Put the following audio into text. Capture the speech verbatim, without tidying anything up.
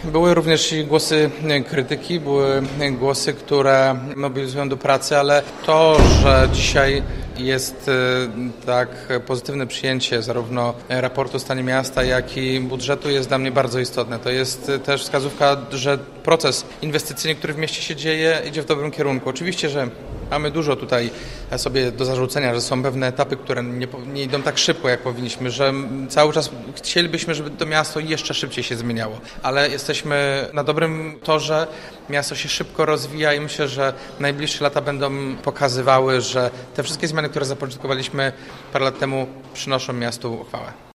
Były również i głosy krytyki, były głosy, które mobilizują do pracy, ale to, że dzisiaj jest tak pozytywne przyjęcie zarówno raportu o stanie miasta, jak i budżetu jest dla mnie bardzo istotne. To jest też wskazówka, że proces inwestycyjny, który w mieście się dzieje, idzie w dobrym kierunku. Oczywiście, że mamy dużo tutaj sobie do zarzucenia, że są pewne etapy, które nie, nie idą tak szybko, jak powinniśmy, że cały czas chcielibyśmy, żeby to miasto jeszcze szybciej się zmieniało, ale jesteśmy na dobrym torze, miasto się szybko rozwija i myślę, że najbliższe lata będą pokazywały, że te wszystkie zmiany, które zapoczątkowaliśmy parę lat temu, przynoszą miastu chwałę.